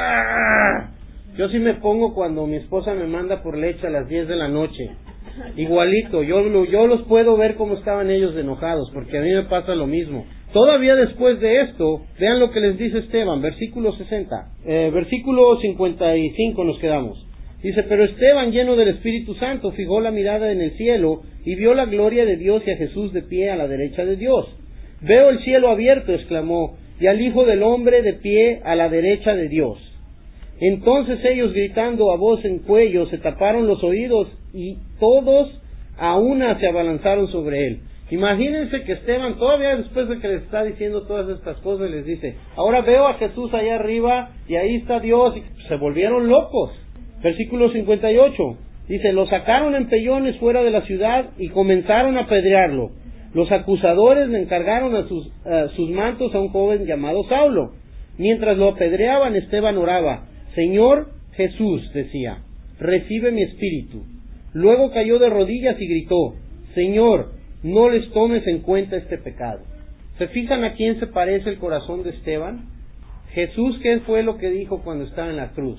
¡arr! Yo sí me pongo cuando mi esposa me manda por leche a las diez de la noche. Igualito, yo, yo los puedo ver cómo estaban ellos de enojados, porque a mí me pasa lo mismo. Todavía después de esto, vean lo que les dice Esteban, versículo sesenta, eh, versículo cincuenta y cinco nos quedamos. Dice, pero Esteban, lleno del Espíritu Santo, fijó la mirada en el cielo y vio la gloria de Dios y a Jesús de pie a la derecha de Dios. Veo el cielo abierto, exclamó, y al Hijo del Hombre de pie a la derecha de Dios. Entonces ellos, gritando a voz en cuello, se taparon los oídos y todos a una se abalanzaron sobre él. Imagínense que Esteban, todavía después de que les está diciendo todas estas cosas, les dice, ahora veo a Jesús allá arriba y ahí está Dios, y se volvieron locos. Versículo cincuenta y ocho, dice, lo sacaron en pellones fuera de la ciudad y comenzaron a apedrearlo. Los acusadores le encargaron a sus, a sus mantos a un joven llamado Saulo. Mientras lo apedreaban, Esteban oraba, Señor Jesús, decía, recibe mi espíritu. Luego cayó de rodillas y gritó, Señor, no les tomes en cuenta este pecado. ¿Se fijan a quién se parece el corazón de Esteban? Jesús, ¿qué fue lo que dijo cuando estaba en la cruz?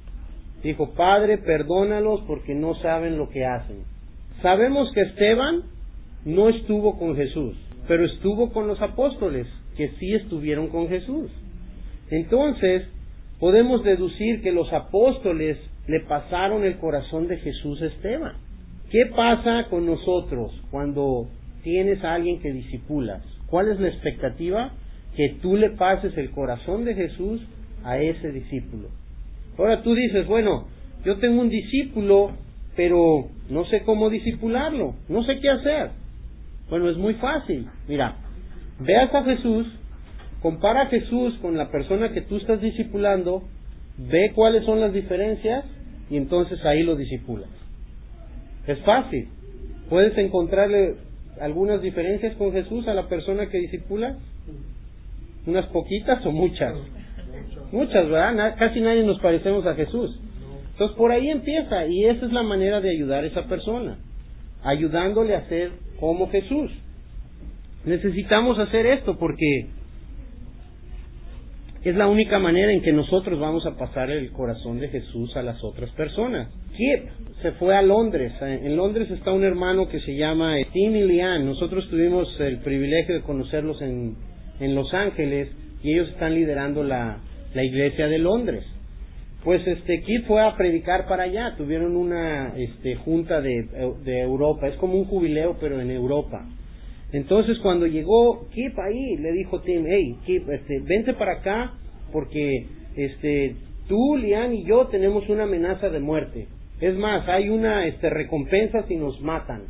Dijo, Padre, perdónalos porque no saben lo que hacen. Sabemos que Esteban no estuvo con Jesús, pero estuvo con los apóstoles, que sí estuvieron con Jesús. Entonces, podemos deducir que los apóstoles le pasaron el corazón de Jesús a Esteban. ¿Qué pasa con nosotros cuando tienes a alguien que discipulas? ¿Cuál es la expectativa? Que tú le pases el corazón de Jesús a ese discípulo. Ahora tú dices, bueno, yo tengo un discípulo, pero no sé cómo discipularlo, no sé qué hacer. Bueno, es muy fácil. Mira, veas a Jesús, compara a Jesús con la persona que tú estás discipulando, ve cuáles son las diferencias y entonces ahí lo discipulas. Es fácil. ¿Puedes encontrarle algunas diferencias con Jesús a la persona que discipula? ¿Unas poquitas o muchas? Muchas, ¿verdad? Casi nadie nos parecemos a Jesús. Entonces por ahí empieza, y esa es la manera de ayudar a esa persona, ayudándole a ser como Jesús. Necesitamos hacer esto porque es la única manera en que nosotros vamos a pasar el corazón de Jesús a las otras personas. Kip se fue a Londres. En Londres está un hermano que se llama Tim y Lian. Nosotros tuvimos el privilegio de conocerlos en, en Los Ángeles y ellos están liderando la, la iglesia de Londres. Pues este Kip fue a predicar para allá. Tuvieron una este, junta de, de Europa. Es como un jubileo pero en Europa. Entonces cuando llegó Kip ahí, le dijo Tim, hey Kip, este, vente para acá porque este, tú, Lian y yo tenemos una amenaza de muerte. Es más, hay una este, recompensa si nos matan.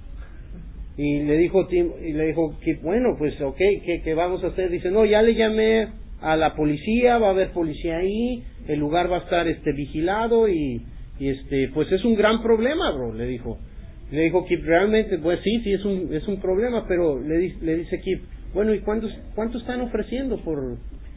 Y le dijo Tim, y le dijo Kip, bueno, pues ok, ¿qué, ¿qué vamos a hacer? Dice, no, ya le llamé a la policía, va a haber policía ahí, el lugar va a estar este vigilado y, y este, pues es un gran problema, bro, le dijo. Le dijo Kip, realmente, pues sí, sí es un es un problema, pero le, di, le dice Kip, bueno, ¿y cuánto, cuánto están ofreciendo por,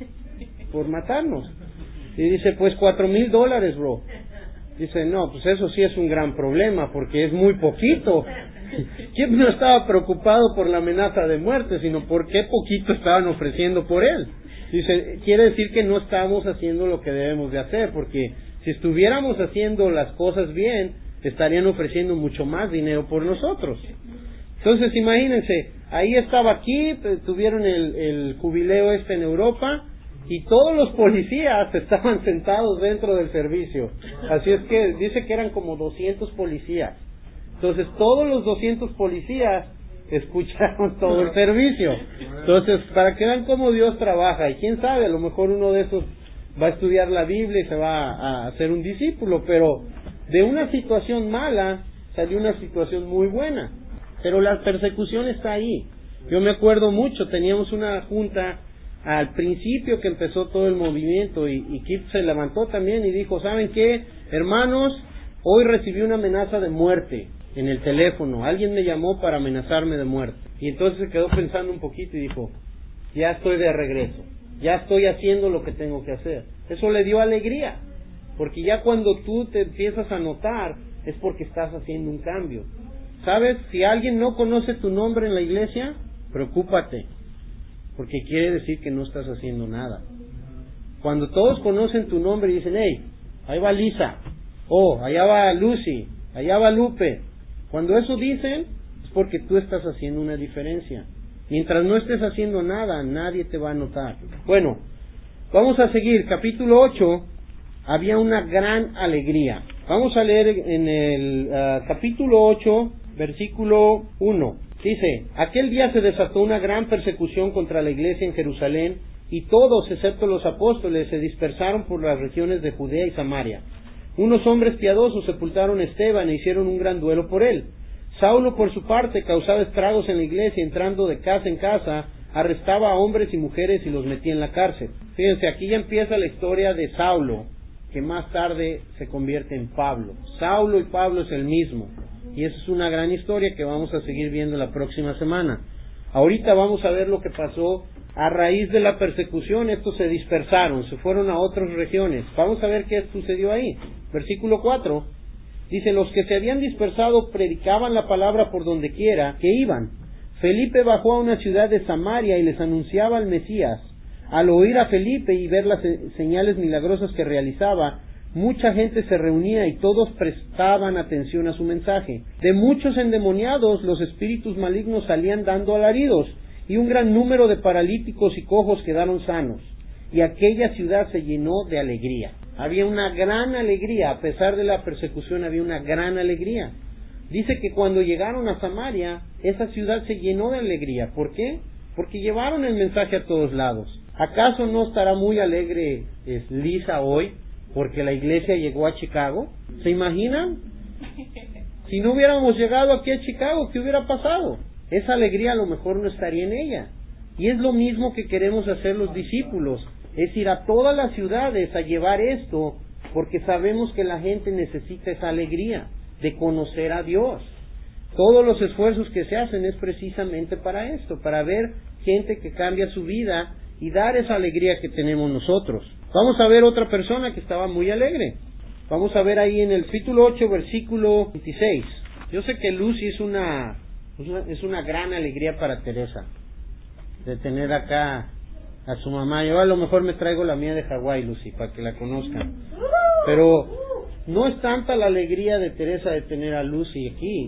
por matarnos? Y dice, pues cuatro mil dólares, bro. Dice, no, pues eso sí es un gran problema, porque es muy poquito. Kip no estaba preocupado por la amenaza de muerte, sino por qué poquito estaban ofreciendo por él. Dice, quiere decir que no estamos haciendo lo que debemos de hacer, porque si estuviéramos haciendo las cosas bien, estarían ofreciendo mucho más dinero por nosotros. Entonces imagínense, ahí estaba aquí, tuvieron el, el jubileo este en Europa y todos los policías estaban sentados dentro del servicio. Así es que dice que eran como doscientos policías. Entonces todos los doscientos policías escucharon todo el servicio. Entonces para que vean cómo Dios trabaja, y quién sabe, a lo mejor uno de esos va a estudiar la Biblia y se va a hacer un discípulo, pero de una situación mala salió una situación muy buena. Pero la persecución está ahí. Yo me acuerdo mucho, teníamos una junta al principio que empezó todo el movimiento y, y Kip se levantó también y dijo, ¿saben qué? Hermanos, hoy recibí una amenaza de muerte en el teléfono. Alguien me llamó para amenazarme de muerte. Y entonces se quedó pensando un poquito y dijo, ya estoy de regreso. Ya estoy haciendo lo que tengo que hacer. Eso le dio alegría. Porque ya cuando tú te empiezas a notar, es porque estás haciendo un cambio. ¿Sabes? Si alguien no conoce tu nombre en la iglesia, preocúpate. Porque quiere decir que no estás haciendo nada. Cuando todos conocen tu nombre y dicen, hey, ahí va Lisa. Oh, allá va Lucy. Allá va Lupe. Cuando eso dicen, es porque tú estás haciendo una diferencia. Mientras no estés haciendo nada, nadie te va a notar. Bueno, vamos a seguir. Capítulo ocho. Había una gran alegría. Vamos a leer en el uh, capítulo ocho, versículo uno. Dice: aquel día se desató una gran persecución contra la iglesia en Jerusalén, y todos, excepto los apóstoles, se dispersaron por las regiones de Judea y Samaria. Unos hombres piadosos sepultaron a Esteban e hicieron un gran duelo por él. Saulo, por su parte, causaba estragos en la iglesia, entrando de casa en casa, arrestaba a hombres y mujeres y los metía en la cárcel. Fíjense, aquí ya empieza la historia de Saulo, que más tarde se convierte en Pablo. Saulo y Pablo es el mismo, y esa es una gran historia que vamos a seguir viendo la próxima semana. Ahorita vamos a ver lo que pasó a raíz de la persecución. Estos se dispersaron, se fueron a otras regiones. Vamos a ver qué sucedió ahí. Versículo cuatro, dice: los que se habían dispersado predicaban la palabra por donde quiera que iban. Felipe bajó a una ciudad de Samaria y les anunciaba al Mesías. Al oír a Felipe y ver las señales milagrosas que realizaba, mucha gente se reunía y todos prestaban atención a su mensaje. De muchos endemoniados los espíritus malignos salían dando alaridos, y un gran número de paralíticos y cojos quedaron sanos. Y aquella ciudad se llenó de alegría. Había una gran alegría, a pesar de la persecución había una gran alegría. Dice que cuando llegaron a Samaria, esa ciudad se llenó de alegría. ¿Por qué? Porque llevaron el mensaje a todos lados. ¿Acaso no estará muy alegre es, Lisa hoy porque la iglesia llegó a Chicago? ¿Se imaginan? Si no hubiéramos llegado aquí a Chicago, ¿qué hubiera pasado? Esa alegría a lo mejor no estaría en ella. Y es lo mismo que queremos hacer los discípulos, es ir a todas las ciudades a llevar esto, porque sabemos que la gente necesita esa alegría de conocer a Dios. Todos los esfuerzos que se hacen es precisamente para esto, para ver gente que cambia su vida y dar esa alegría que tenemos nosotros. Vamos a ver otra persona que estaba muy alegre. Vamos a ver ahí en el capítulo ocho, versículo veintiséis. Yo sé que Lucy es una, es una, es una gran alegría para Teresa, de tener acá a su mamá. Yo a lo mejor me traigo la mía de Hawái, Lucy, para que la conozcan. Pero no es tanta la alegría de Teresa de tener a Lucy aquí.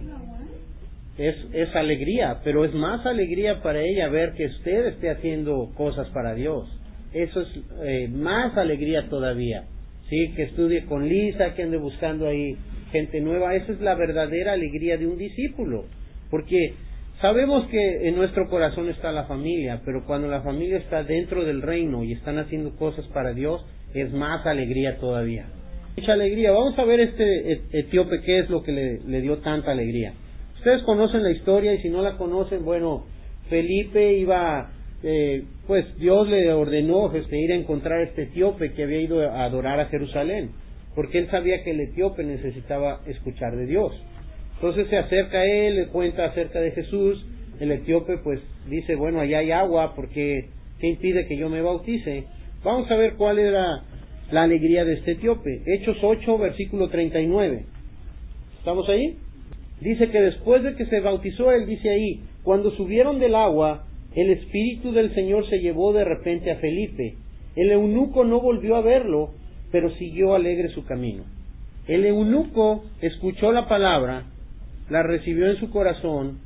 Es, es alegría, pero es más alegría para ella ver que usted esté haciendo cosas para Dios. Eso es eh, más alegría todavía. Sí, que estudie con Lisa, que ande buscando ahí gente nueva. Esa es la verdadera alegría de un discípulo. Porque sabemos que en nuestro corazón está la familia, pero cuando la familia está dentro del reino y están haciendo cosas para Dios, es más alegría todavía. Mucha alegría. Vamos a ver este etíope, qué es lo que le, le dio tanta alegría. Ustedes conocen la historia, y si no la conocen, bueno, Felipe iba, eh, pues Dios le ordenó este, ir a encontrar a este etíope que había ido a adorar a Jerusalén, porque él sabía que el etíope necesitaba escuchar de Dios. Entonces se acerca a él, le cuenta acerca de Jesús. El etíope pues dice: bueno, allá hay agua, porque ¿qué impide que yo me bautice? Vamos a ver cuál era la alegría de este etíope. Hechos ocho, versículo treinta y nueve. ¿Estamos ahí? Dice que después de que se bautizó él, dice ahí: cuando subieron del agua, el Espíritu del Señor se llevó de repente a Felipe. El eunuco no volvió a verlo, pero siguió alegre su camino. El eunuco escuchó la palabra, la recibió en su corazón,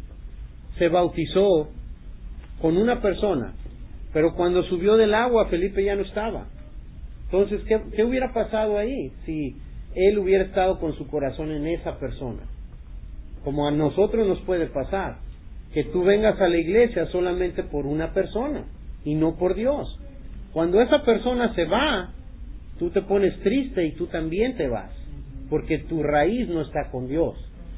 se bautizó con una persona, pero cuando subió del agua, Felipe ya no estaba. Entonces, ¿qué, qué hubiera pasado ahí si él hubiera estado con su corazón en esa persona? Como a nosotros nos puede pasar, que tú vengas a la iglesia solamente por una persona y no por Dios. Cuando esa persona se va, tú te pones triste y tú también te vas, porque tu raíz no está con Dios.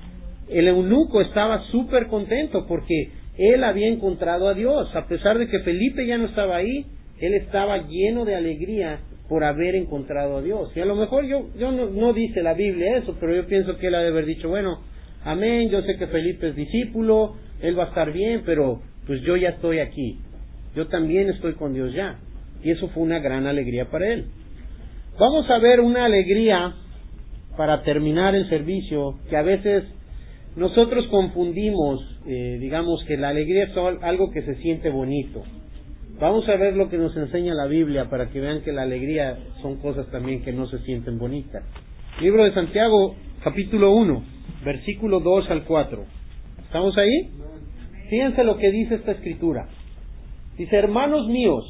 El eunuco estaba súper contento porque él había encontrado a Dios. A pesar de que Felipe ya no estaba ahí, él estaba lleno de alegría por haber encontrado a Dios. Y a lo mejor yo, yo no, no dice la Biblia eso, pero yo pienso que él ha de haber dicho: bueno, amén, yo sé que Felipe es discípulo, él va a estar bien, pero pues yo ya estoy aquí. Yo también estoy con Dios ya. Y eso fue una gran alegría para él. Vamos a ver una alegría para terminar el servicio, que a veces nosotros confundimos, eh, digamos que la alegría es algo que se siente bonito. Vamos a ver lo que nos enseña la Biblia para que vean que la alegría son cosas también que no se sienten bonitas. Libro de Santiago, capítulo uno, versículo dos al cuatro. ¿Estamos ahí? Fíjense lo que dice esta escritura. Dice: hermanos míos,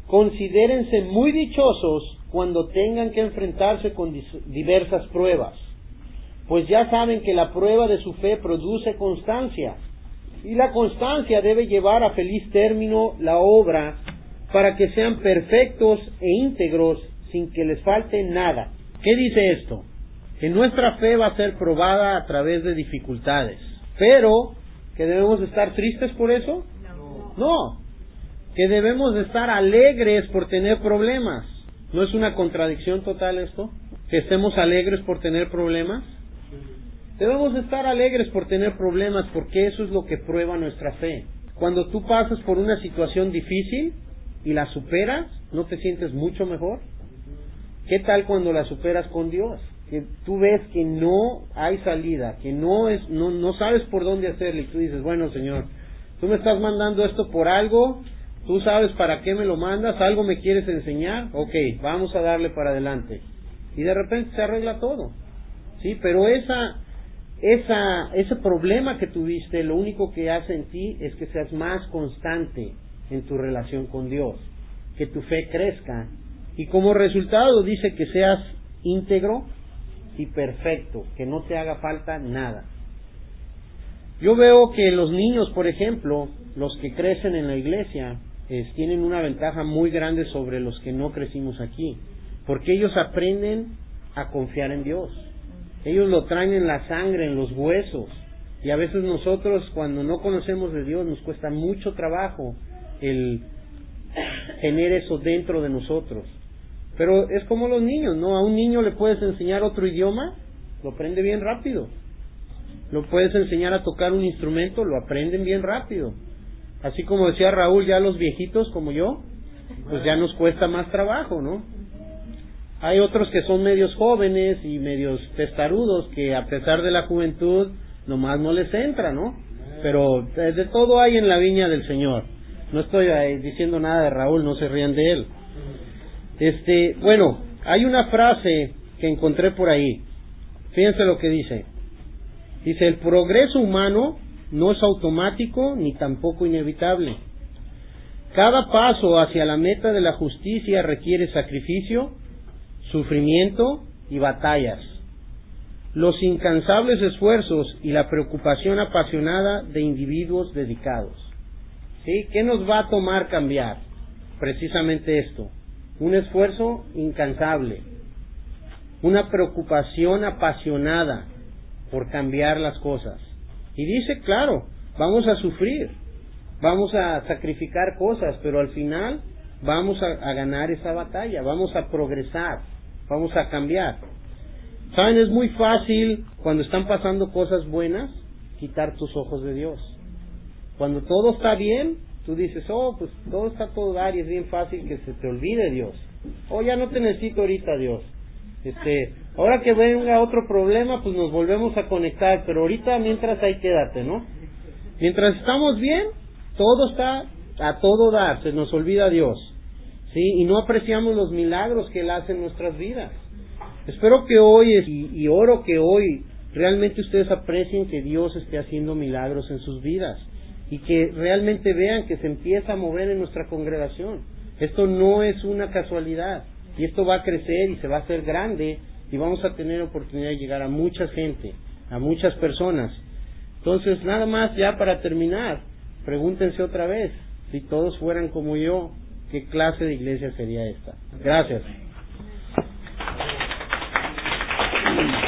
considérense muy dichosos cuando tengan que enfrentarse con diversas pruebas, pues ya saben que la prueba de su fe produce constancia, y la constancia debe llevar a feliz término la obra para que sean perfectos e íntegros sin que les falte nada. ¿Qué dice esto? Que nuestra fe va a ser probada a través de dificultades, pero ¿que debemos estar tristes por eso? No. No, que debemos de estar alegres por tener problemas. ¿No es una contradicción total esto? ¿Que estemos alegres por tener problemas? Debemos estar alegres por tener problemas, porque eso es lo que prueba nuestra fe. Cuando tú pasas por una situación difícil y la superas, ¿no te sientes mucho mejor? ¿Qué tal cuando la superas con Dios? Que tú ves que no hay salida, que no es, no, no sabes por dónde hacerle, y tú dices, bueno, Señor, tú me estás mandando esto por algo, tú sabes para qué me lo mandas, algo me quieres enseñar, ok, vamos a darle para adelante. Y de repente se arregla todo, ¿sí? Pero esa, esa, ese problema que tuviste, lo único que hace en ti es que seas más constante en tu relación con Dios, que tu fe crezca, y como resultado dice que seas íntegro y perfecto, que no te haga falta nada. Yo veo que los niños, por ejemplo, los que crecen en la iglesia, eh, tienen una ventaja muy grande sobre los que no crecimos aquí, porque ellos aprenden a confiar en Dios. Ellos lo traen en la sangre, en los huesos, y a veces nosotros, cuando no conocemos de Dios, nos cuesta mucho trabajo el tener eso dentro de nosotros. Pero es como los niños, ¿no? A un niño le puedes enseñar otro idioma, lo aprende bien rápido. Lo puedes enseñar a tocar un instrumento, lo aprenden bien rápido. Así como decía Raúl, ya los viejitos como yo, pues ya nos cuesta más trabajo, ¿no? Hay otros que son medios jóvenes y medios testarudos, que a pesar de la juventud, nomás no les entra, ¿no? Pero de todo hay en la viña del Señor. No estoy diciendo nada de Raúl, no se rían de él. Este, bueno, hay una frase que encontré por ahí. Fíjense lo que dice. Dice, el progreso humano no es automático ni tampoco inevitable. Cada paso hacia la meta de la justicia requiere sacrificio, sufrimiento y batallas. Los incansables esfuerzos y la preocupación apasionada de individuos dedicados. ¿Sí? ¿Qué nos va a tomar cambiar? Precisamente esto. Un esfuerzo incansable, una preocupación apasionada por cambiar las cosas. Y dice, claro, vamos a sufrir, vamos a sacrificar cosas, pero al final vamos a, a ganar esa batalla, vamos a progresar, vamos a cambiar. ¿Saben? Es muy fácil, cuando están pasando cosas buenas, quitar tus ojos de Dios. Cuando todo está bien, tú dices, oh, pues todo está todo dar, y es bien fácil que se te olvide Dios. Oh, ya no te necesito ahorita, Dios. Este, ahora que venga otro problema, pues nos volvemos a conectar, pero ahorita mientras ahí quédate, ¿no? Mientras estamos bien, todo está a todo dar, se nos olvida Dios, ¿sí? Y no apreciamos los milagros que Él hace en nuestras vidas. Espero que hoy, y, y oro que hoy, realmente ustedes aprecien que Dios esté haciendo milagros en sus vidas, y que realmente vean que se empieza a mover en nuestra congregación. Esto no es una casualidad, y esto va a crecer y se va a hacer grande, y vamos a tener oportunidad de llegar a mucha gente, a muchas personas. Entonces, nada más ya para terminar, pregúntense otra vez, si todos fueran como yo, ¿qué clase de iglesia sería esta? Gracias.